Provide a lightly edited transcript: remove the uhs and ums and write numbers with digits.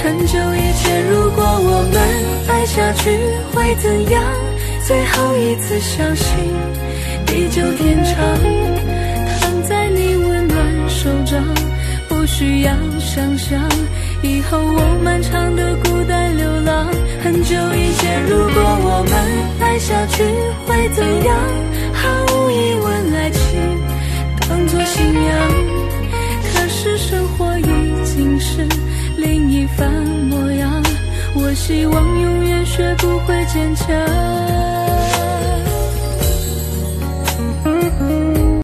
很久以前，如果我们爱下去会怎样？最后一次相信地久天长，躺在你温暖手掌，不需要想象以后我漫长的孤单流浪。很久以前，如果我们爱下去会怎样？毫无疑问，爱情当作信仰，可是生活已经是另一番模样。我希望永远学不会坚强。